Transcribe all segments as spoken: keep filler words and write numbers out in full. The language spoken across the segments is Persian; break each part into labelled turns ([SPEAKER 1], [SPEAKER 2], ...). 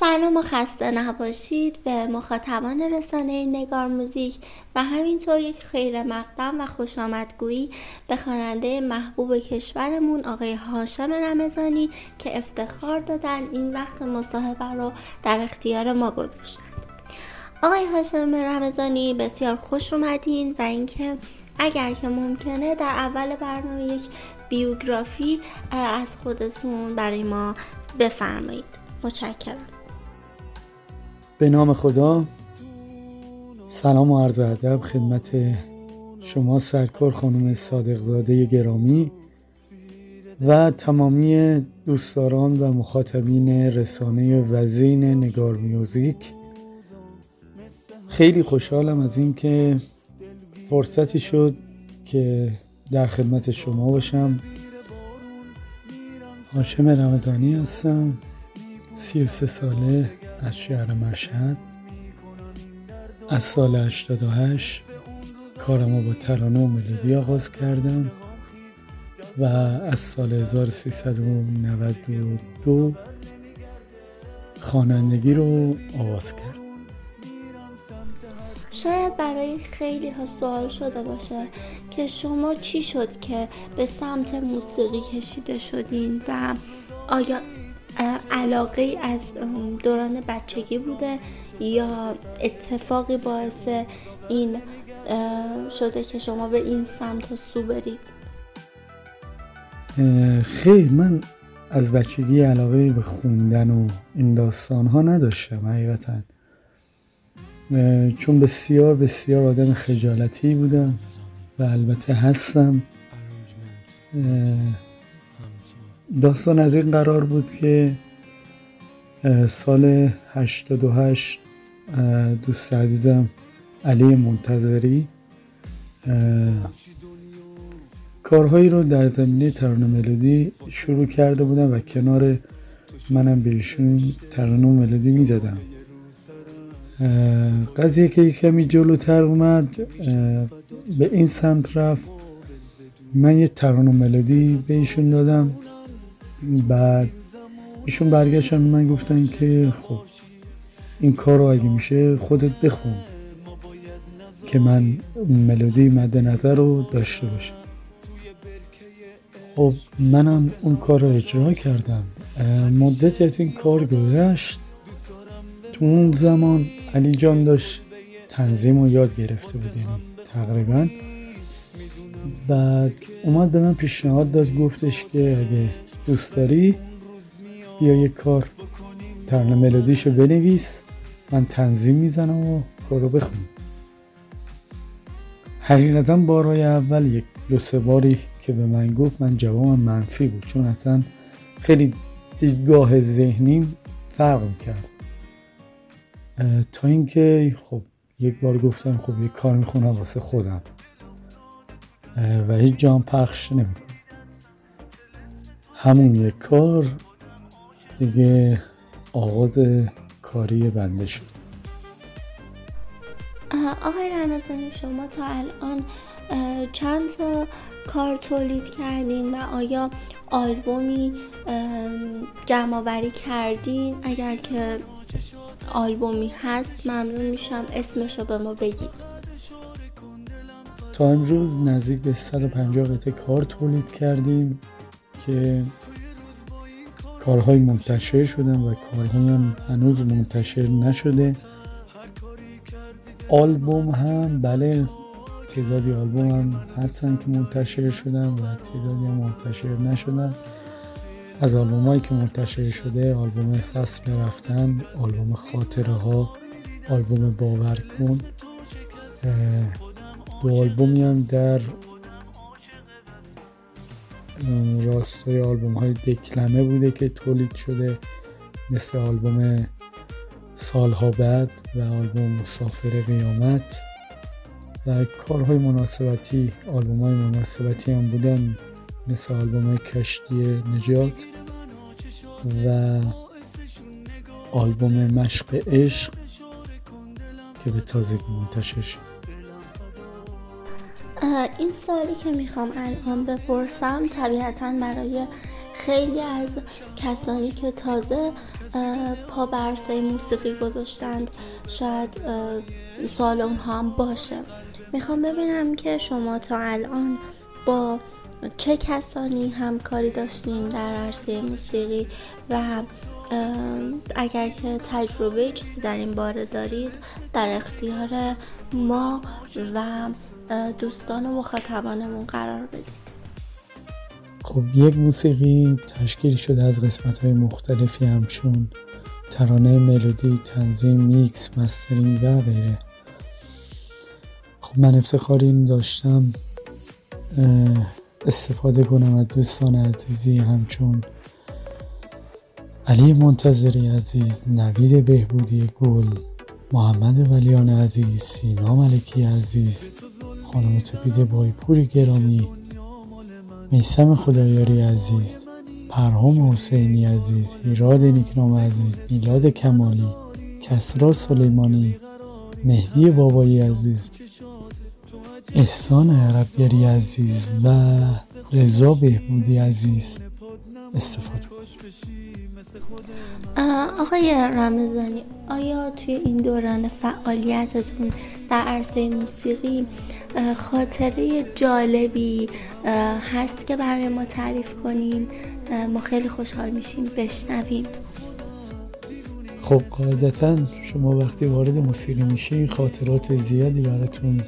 [SPEAKER 1] سلام و خسته نباشید به مخاطبان رسانه نگار موزیک و همینطور یک خیر مقدم و خوش آمدگویی به خواننده محبوب کشورمون آقای هاشم رمضانی که افتخار دادن این وقت مصاحبه رو در اختیار ما گذاشتند. آقای هاشم رمضانی بسیار خوش اومدین و اینکه اگر که ممکنه در اول برنامه یک بیوگرافی از خودتون برای ما بفرمایید. متشکرم.
[SPEAKER 2] به نام خدا. سلام و عرض ادب خدمت شما سرکار خانم صادقزاده گرامی و تمامی دوستداران و مخاطبین رسانه وزین نگار میوزیک. خیلی خوشحالم از این که فرصتی شد که در خدمت شما باشم. هاشم رمضانی هستم، سی و سه ساله، از شهر مشهد. از سال هشتاد و هشت کارمو با ترانه و ملودی آغاز کردم و از سال هزار و سیصد و نود و دو خوانندگی رو آغاز کردم.
[SPEAKER 1] شاید برای خیلی ها سوال شده باشه که شما چی شد که به سمت موسیقی کشیده شدین و آیا علاقه از دوران بچگی بوده یا اتفاقی باعث این شده که شما به این سمت سو برید؟
[SPEAKER 2] خیلی من از بچگی علاقه به خوندن و این داستان ها نداشتم حقیقتا، چون بسیار بسیار آدم خجالتی بودم و البته هستم. داستان از این قرار بود که سال هشتاد و هشت دوست عزیزم علی منتظری کارهایی رو در زمینه ترانه ملودی شروع کرده بودن و کنار منم به ایشون ترانه و ملودی میدادم. قضیه که کمی جلوتر اومد به این سمت رفت، من یه ترانه و ملودی به ایشون دادم، بعد ایشون برگشتن من گفتن که خب این کار رو اگه میشه خودت بخون که من ملودی مد نظر رو داشته باشم. خب منم اون کار رو اجرا کردم. مدتی از این کار گذشت. تو اون زمان علی جان داشت تنظیم رو یاد گرفته بودیم تقریبا. بعد اومد به من پیشنهاد داد، گفتش که اگه دوست داری بیا یک کار ترانه ملودیشو بنویس، من تنظیم میزنم و کارو بخون. حقیقتا بارهای اول یک دو سه باری که به من گفت من جوابم منفی بود، چون اصلا خیلی دیدگاه ذهنیم فرق کرد. تا اینکه خب یک بار گفتم خب یک کار میخونم واسه خودم و هیچ جام پخش نمیکنم. همون یک کار دیگه آغاز کاری بنده شد.
[SPEAKER 1] آقای رمضانی، شما تا الان چند تا کار تولید کردین و آیا آلبومی جمع آوری کردین؟ اگر که آلبومی هست ممنون میشم اسمشو به ما بگید.
[SPEAKER 2] تا امروز نزدیک به صد و پنجاه قطعه کار تولید کردیم که کارهای منتشر شدن و کارهای هم هنوز منتشر نشده. آلبوم هم بله، تعدادی آلبوم هم هستن که منتشر شدن و تعدادی هم منتشر نشدن. از آلبوم هایی که منتشر شده آلبوم فصل رفتن، آلبوم خاطره ها، آلبوم باور کن، دو آلبومی هم در راستای آلبوم های دکلمه بوده که تولید شده، مثل آلبوم سالها بعد و آلبوم مسافر قیامت. و کارهای مناسبتی، آلبوم های مناسبتی هم بودن مثل آلبوم کشتی نجات و آلبوم مشق عشق که به تازگی منتشر شد.
[SPEAKER 1] این سوالی که میخوام الان بپرسم طبیعتاً برای خیلی از کسانی که تازه پا بر عرصه موسیقی گذاشتند. شاید سوال اونها هم باشه. میخوام ببینم که شما تا الان با چه کسانی همکاری داشتین در عرصه موسیقی و اگر که تجربه چیزی در این باره دارید در اختیار ما و دوستان و مخاطبانمون قرار بدید.
[SPEAKER 2] خب یک موسیقی تشکیل شده از قسمت‌های مختلفی همچون ترانه، ملودی، تنظیم، میکس، مسترینگ و غیره. خب من افتخار این داشتم استفاده کنم از دوستان عزیزی همچون علی منتظری عزیز، نوید بهبودی گل، محمد ولیان عزیز، سینا ملکی عزیز، خانم سپید بایپور گرامی، میثم خدایاری عزیز، پرهام حسینی عزیز، هیراد نیکنام عزیز، میلاد کمالی، کسرا سلیمانی، مهدی بابایی عزیز، احسان عربگری عزیز و رضا بهبودی عزیز استفاده کنید.
[SPEAKER 1] آقای رمضانی، آیا توی این دوران فعالیتتون در عرصه موسیقی خاطره جالبی هست که برای ما تعریف کنین؟ ما خیلی خوشحال میشیم بشنویم.
[SPEAKER 2] خب قاعدتا شما وقتی وارد موسیقی میشی خاطرات زیادی براتون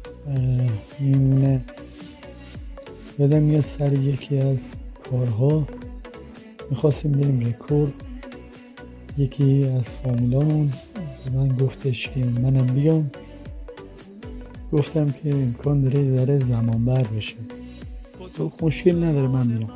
[SPEAKER 2] این یادم میاد سر یکی از کارها میخواستیم بریم رکورد، یکی از فامیلامون من گفتش که منم بیام، گفتم که امکان داره یه ذره زمان بر بشه، تو مشکل نداره من میام.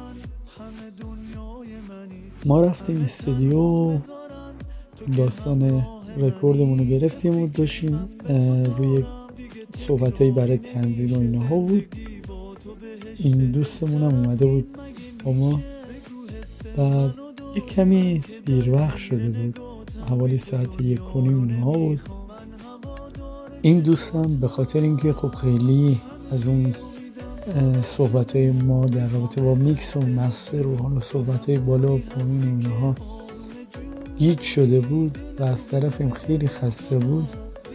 [SPEAKER 2] ما رفتیم استودیو، داستان رکوردمون رو گرفتیم و داشتیم روی صحبتایی برای تنظیم و اینها بود. این دوستمون هم اومده بود با ما و یک کمی دیر وقت شده بود، حوالی ساعت یک و نیم اینها بود. این دوستم به خاطر اینکه خب خیلی از اون صحبتای ما در رابطه با میکس و مستر و حالا صحبتای بالا و پایین و اینها گیج شده بود و از طرفم خیلی خسته بود،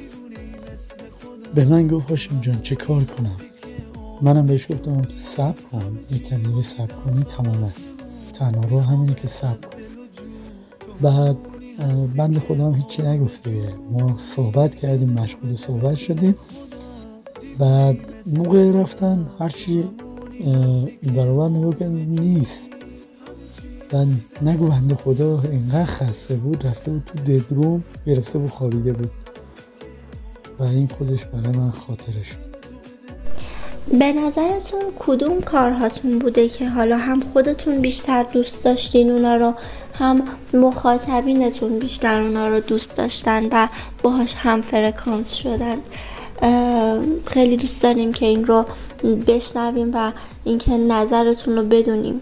[SPEAKER 2] به من گفت هاشم جان چه کار کنم؟ منم بهش گفتم صبر کن، یکم دیگه صبر کنی تماما، تنها رو همینه که صبر کن. بعد بند خدا هم هیچی نگفته، ما صحبت کردیم، مشغول صحبت شدیم. بعد موقع رفتن هرچی این برابر نگاه کرد نیست و نگو بند خدا اینقدر خسته بود رفته بود تو ددروم گرفته بود خوابیده بود و این خودش برای من خاطره شد.
[SPEAKER 1] به نظرتون کدوم کارهاتون بوده که حالا هم خودتون بیشتر دوست داشتین اونا رو، هم مخاطبینتون بیشتر اونا رو دوست داشتن و باهاش هم فرکانس شدن؟ خیلی دوست داریم که این رو بشنویم و اینکه نظرتون رو بدونیم.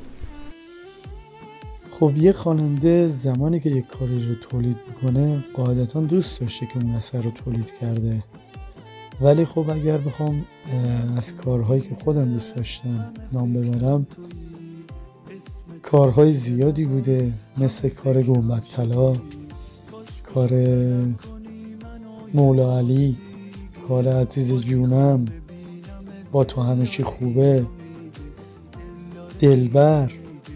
[SPEAKER 2] خب یک خواننده زمانی که یک کاری رو تولید میکنه قاعدتا دوست داشته که اون اثر رو تولید کرده، ولی خب اگر بخوام از کارهایی که خودم دوست داشتم نام ببرم، کارهای زیادی بوده، مثل کار گنبد طلا، کار مولا علی، کار عزیز جونم، با تو همه چی خوبه، دلبر.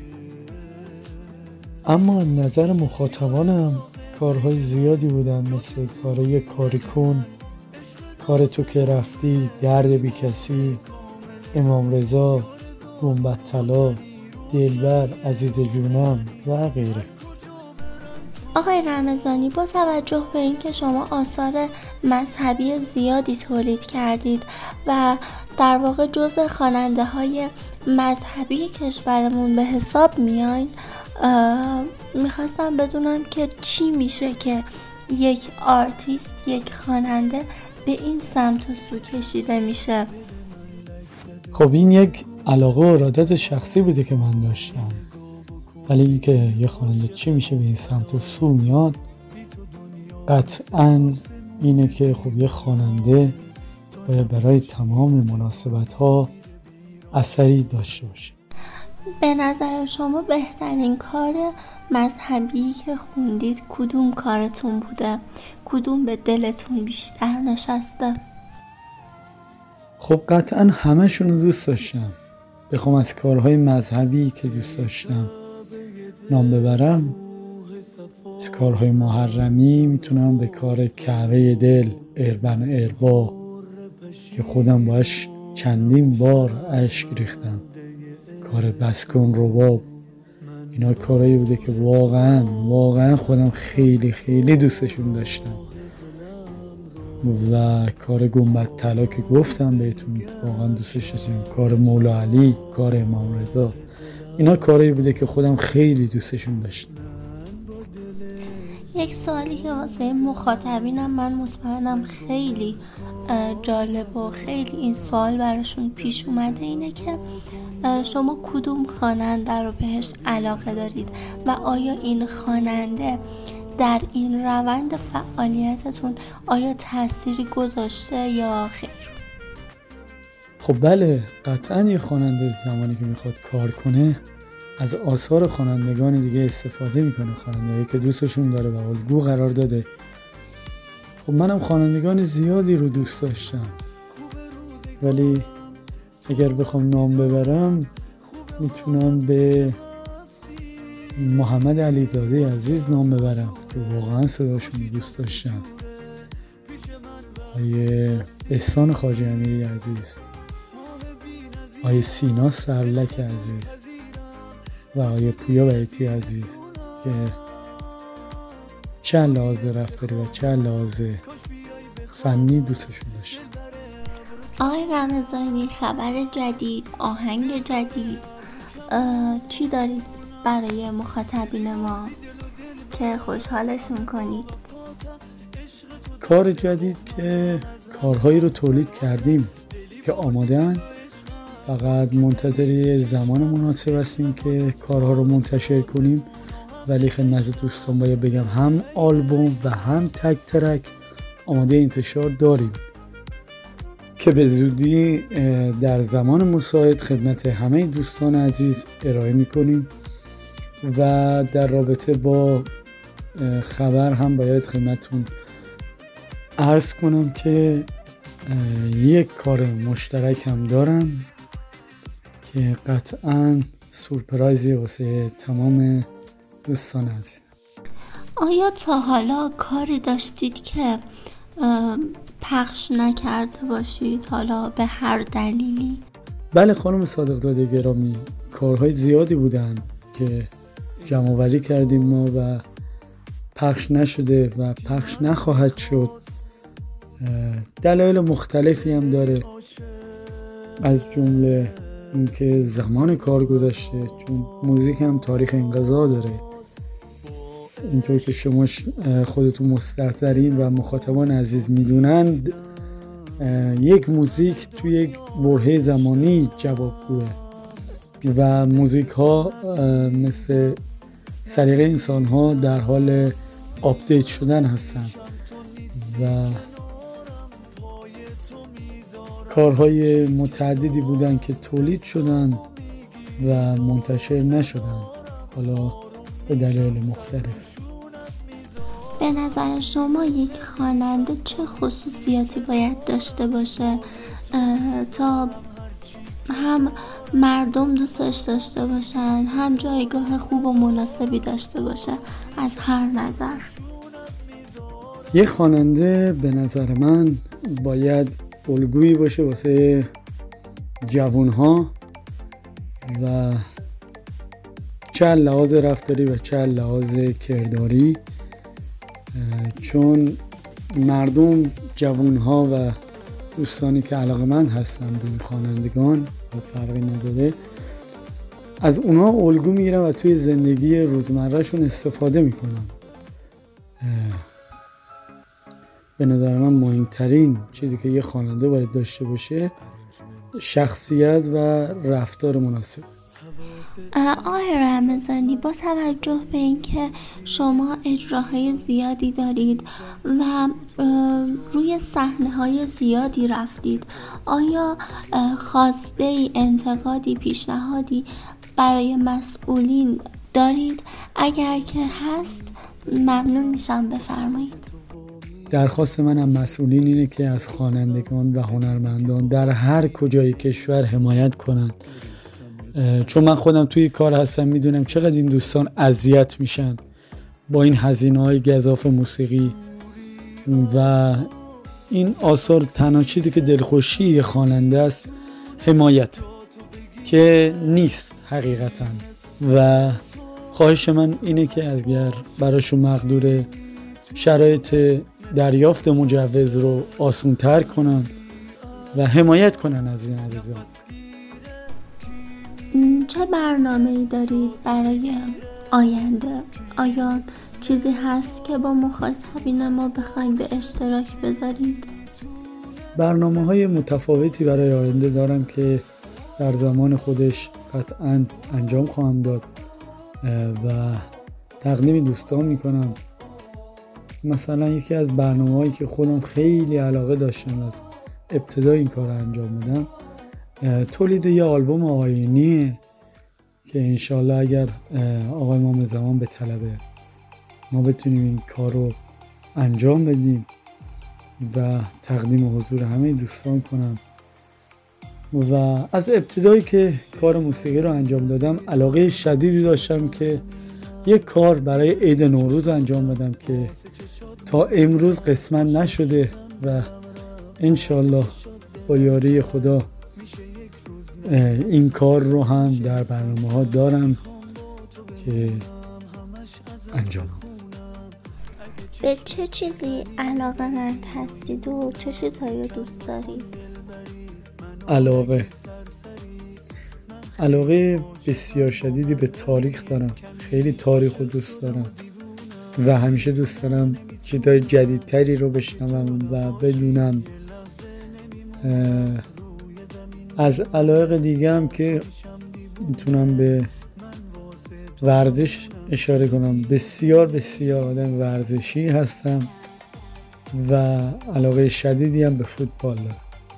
[SPEAKER 2] اما نظر مخاطبانم کارهای زیادی بودن، مثل کارهای کاری کن، کار تو که رفتی، درد بی کسی، امام رضا، گنبد طلا، دلبر، عزیز جونم و غیره.
[SPEAKER 1] آقای رمضانی، با توجه به اینکه شما آثار مذهبی زیادی تولید کردید و در واقع جزء خواننده های مذهبی کشورمون به حساب میاین، میخواستم بدونم که چی میشه که یک آرتیست، یک خواننده به این سمت و سو کشیده میشه؟
[SPEAKER 2] خب این یک علاقه و ارادت شخصی بوده که من داشتم، ولی اینکه یه خواننده چی میشه به این سمت و سو میاد، قطعاً اینه که خب یه خواننده باید برای تمام مناسبت ها اثری داشته باشه.
[SPEAKER 1] به نظر شما بهترین کار مذهبی که خوندید کدوم کارتون بوده؟ کدوم به دلتون بیشتر نشسته؟
[SPEAKER 2] خب قطعا همه رو دوست داشتم. بخوام از کارهای مذهبی که دوست داشتم نام ببرم، از کارهای محرمی میتونم به کار کعبه دل، اربن اربا که خودم باش چندین بار اشک ریختم، کار بسکن رباب، اینا کارهایی بوده که واقعا واقعا خودم خیلی خیلی دوستشون داشتم. و کار گنبد طلا که گفتم بهتون واقعا دوستش داشتم، کار مولا علی، کار امام رضا، اینا کارهایی بوده که خودم خیلی دوستشون داشتم.
[SPEAKER 1] یک سوالی که واسه مخاطبینم من مطمئنم خیلی جالب و خیلی این سوال براشون پیش اومده اینه که شما کدوم خواننده رو بهش علاقه دارید و آیا این خواننده در این روند فعالیتتون آیا تأثیری گذاشته یا خیر؟
[SPEAKER 2] خب بله، قطعا یه خواننده زمانی که میخواد کار کنه از آثار خوانندگان دیگه استفاده میکنه، خواننده‌ای که دوستشون داره و الگو قرار داده. خب منم خوانندگان زیادی رو دوست داشتم، ولی اگر بخوام نام ببرم میتونم به محمد علیزاده عزیز نام ببرم که واقعا صداشون دوست داشتم، آیه احسان خواجه امیری عزیز، آیه سینا سرلک عزیز و آیه پویا بیتی عزیز که چه لحاظ رفتاری و چه لحاظ فنی دوستشون داشتم.
[SPEAKER 1] آقای رمضانی، خبر جدید، آهنگ جدید چی دارید برای مخاطبین ما که خوشحالشون کنید؟
[SPEAKER 2] کار جدید که کارهایی رو تولید کردیم که آماده‌اند، فقط منتظر زمان مناسب هستیم که کارها رو منتشر کنیم. ولی خدمت دوستان باید بگم هم آلبوم و هم تک ترک آماده انتشار داریم که به زودی در زمان مساعد خدمت همه دوستان عزیز ارائه میکنیم. و در رابطه با خبر هم باید خدمتون عرض کنم که یک کار مشترک هم دارم که قطعاً سورپرایزی واسه تمام دوستان عزیزم.
[SPEAKER 1] آیا تا حالا کاری داشتید که پخش نکرده باشید، حالا به هر دلیلی؟
[SPEAKER 2] بله خانم صادقزاده گرامی، کارهای زیادی بودن که جمع آوری کردیم ما و پخش نشده و پخش نخواهد شد. دلایل مختلفی هم داره، از جمله اینکه زمان کار گذشته، چون موزیک هم تاریخ انقضا داره. اینطور که شما خودتون مستحضرین و مخاطبان عزیز میدونند، یک موزیک توی یک برهه زمانی جوابگوه و موزیک ها مثل سلیقه انسان ها در حال آپدیت شدن هستن و کارهای متعددی بودن که تولید شدن و منتشر نشدن، حالا به دلایل مختلف.
[SPEAKER 1] به نظر شما یک خواننده چه خصوصیاتی باید داشته باشه تا هم مردم دوستش داشته باشن، هم جایگاه خوب و مناسبی داشته باشه از هر نظر؟
[SPEAKER 2] یک خواننده به نظر من باید الگویی باشه واسه جوانها و چه لحاظ رفتاری و چه لحاظ کرداری، چون مردم، جوانها و دوستانی که علاقه‌مند هستن به این خوانندگان و فرقی نداره، از اونا الگو میگیرن و توی زندگی روزمرهشون استفاده میکنن. به نظر من مهمترین چیزی که یه خواننده باید داشته باشه شخصیت و رفتار مناسب.
[SPEAKER 1] آقای رمضانی، با توجه به اینکه شما اجراهای زیادی دارید و روی صحنه‌های زیادی رفتید، آیا خواسته ای، انتقادی، پیشنهادی برای مسئولین دارید؟ اگر که هست ممنون میشم بفرمایید.
[SPEAKER 2] درخواست من هم مسئولین اینه که از خوانندگان و هنرمندان در هر کجای کشور حمایت کنند، چون من خودم توی کار هستم، میدونم چقدر این دوستان اذیت میشن با این هزینه‌های گزاف موسیقی و این آثار. تنها چیزی که دلخوشی خواننده است حمایت که نیست حقیقتا، و خواهش من اینه که اگر براشون مقدور شرایط دریافت مجوز رو آسان تر کنن و حمایت کنن از این عزیزان.
[SPEAKER 1] چه برنامه‌ای دارید برای آینده؟ آیا چیزی هست که با مخاطبین ما بخواید به اشتراک بذارید؟
[SPEAKER 2] برنامه‌های متفاوتی برای آینده دارم که در زمان خودش قطعاً انجام خواهم داد و تقدیم دوستان میکنم. مثلا یکی از برنامه‌هایی که خودم خیلی علاقه داشتم از ابتدای این کار رو انجام بدم، تولید یه آلبوم آیینیه که انشالله اگر آقای امام زمان به طلبه ما بتونیم این کار رو انجام بدیم و تقدیم حضور همه دوستان کنم. و از ابتدایی که کار موسیقی رو انجام دادم علاقه شدیدی داشتم که یک کار برای عید نوروز انجام بدم که تا امروز قسمت نشده و انشالله با یاری خدا این کار رو هم در برنامه ها دارم که انجام.
[SPEAKER 1] به چه چیزی علاقه‌مند هستید و چه چیزهایی رو دوست دارید؟
[SPEAKER 2] علاقه علاقه بسیار شدیدی به تاریخ دارم. خیلی تاریخ رو دوست دارم و همیشه دوست دارم چیزهای جدیدتری رو بشنوم و بدونم. از علاقه دیگه هم که میتونم به ورزش اشاره کنم. بسیار بسیار آدم ورزشی هستم و علاقه شدیدی هم به فوتبال دارم.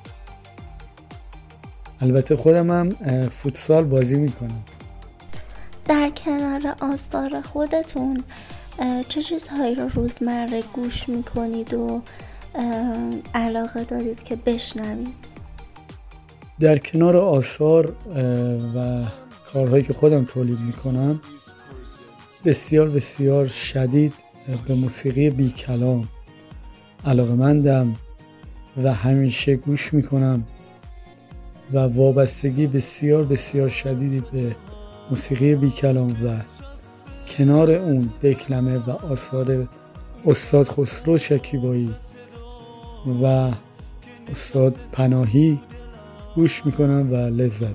[SPEAKER 2] البته خودم هم فوتسال بازی میکنم.
[SPEAKER 1] در کنار آثار خودتون چه چیزهایی رو روزمره گوش میکنید و علاقه دارید که بشنوید؟
[SPEAKER 2] در کنار آثار و کارهایی که خودم تولید میکنم بسیار بسیار شدید به موسیقی بی کلام علاقه‌مندم و همیشه گوش میکنم و وابستگی بسیار بسیار شدیدی به موسیقی بی کلام و کنار اون دکلمه و آثار استاد خسرو شکیبایی و استاد پناهی گوش میکنم و لذت.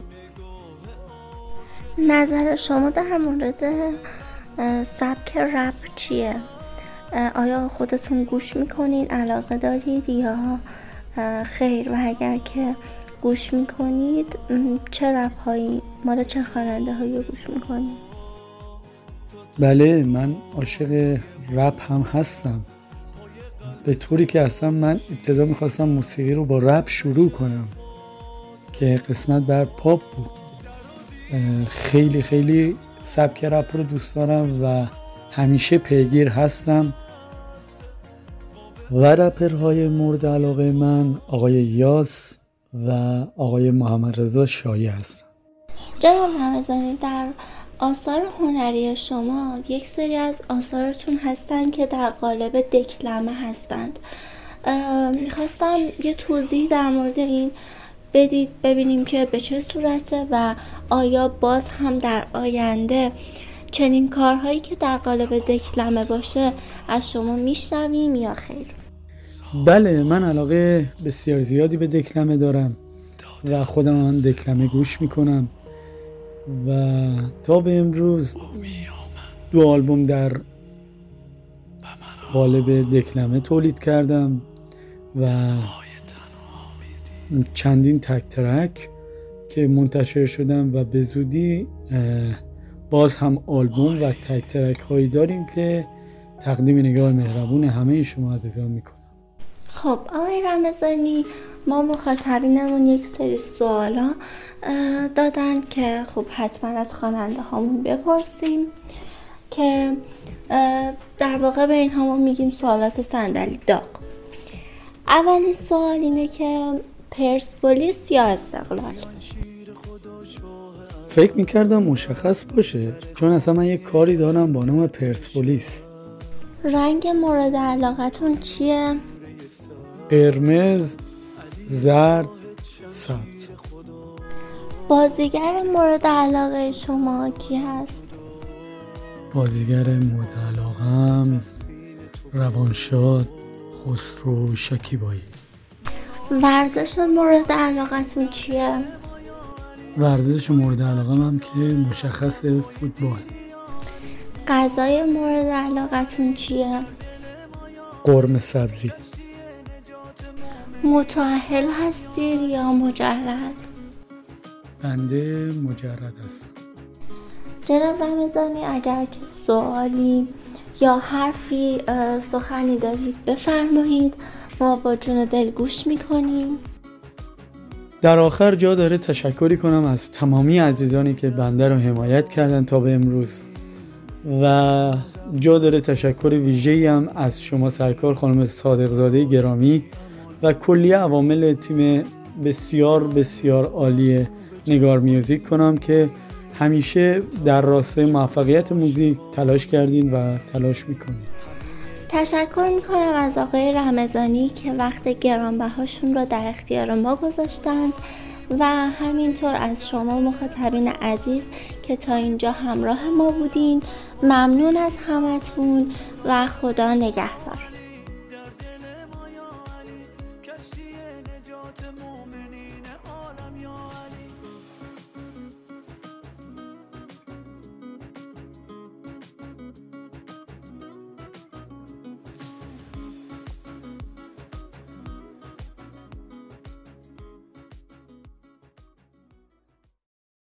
[SPEAKER 1] نظر شما در مورد سبک رپ چیه؟ آیا خودتون گوش میکنین، علاقه دارید یا خیر؟ و اگر که گوش میکنید چه رپ هایی، مال چه خواننده هایی گوش میکنید؟
[SPEAKER 2] بله، من عاشق رپ هم هستم. به طوری که اصلا من ابتدا میخواستم موسیقی رو با رپ شروع کنم که قسمت بر پاپ بود. خیلی خیلی سبک رپ رو دوست دارم و همیشه پیگیر هستم و رپرهای مورد علاقه من آقای یاس و آقای محمد رضا شایع هستن.
[SPEAKER 1] جناب رمضانی، در آثار هنری شما یک سری از آثارتون هستن که در قالب دکلمه هستند. میخواستم یه توضیح در مورد این بدید ببینیم که به چه صورته و آیا باز هم در آینده چنین کارهایی که در قالب دکلمه باشه از شما میشنویم یا خیر؟
[SPEAKER 2] بله، من علاقه بسیار زیادی به دکلمه دارم و خودم هم دکلمه گوش میکنم و تا به امروز دو آلبوم در قالب دکلمه تولید کردم و چندین تک ترک که منتشر شدن و به زودی باز هم آلبوم و تک ترک هایی داریم که تقدیم نگاه مهربون همه شما عزیزان میکنم.
[SPEAKER 1] خب آقای رمضانی، ما مخاطبینمون یک سری سوالا دادن که خب حتما از خواننده هامون بپرسیم که در واقع به اینها ما میگیم سوالات صندلی داغ. اولین سوال اینه که پرسپولیس یا استقلال؟
[SPEAKER 2] فکر میکردم مشخص باشه، چون اصلا من یک کاری دارم با نام پرسپولیس.
[SPEAKER 1] رنگ مورد علاقتون چیه؟
[SPEAKER 2] قرمز، زرد، سبز.
[SPEAKER 1] بازیگر مورد علاقه شما کی هست؟
[SPEAKER 2] بازیگر مورد علاقم روانشاد خسرو شکیبایی.
[SPEAKER 1] ورزش مورد علاقتون چیه؟
[SPEAKER 2] ورزش مورد علاقم هم که مشخص فوتبال.
[SPEAKER 1] غذای مورد علاقتون چیه؟
[SPEAKER 2] قرمه سبزی.
[SPEAKER 1] متأهل هستید یا مجرد؟
[SPEAKER 2] بنده مجرد هستم.
[SPEAKER 1] جناب رمضانی، اگر که سوالی یا حرفی سخنی دارید بفرمایید، ما با جون دل گوش میکنیم.
[SPEAKER 2] در آخر جا داره تشکری کنم از تمامی عزیزانی که بنده رو حمایت کردن تا به امروز و جا داره تشکر ویژه‌ای هم از شما سرکار خانم صادقزاده گرامی و کلی عوامل تیم بسیار بسیار عالی نگار میوزیک کنم که همیشه در راستای موفقیت موزیک تلاش کردین و تلاش میکنین.
[SPEAKER 1] تشکر میکنم از آقای رمضانی که وقت گرانبهاشون رو در اختیار ما گذاشتند و همینطور از شما مخاطبین عزیز که تا اینجا همراه ما بودین. ممنون از همتون و خدا نگهدار.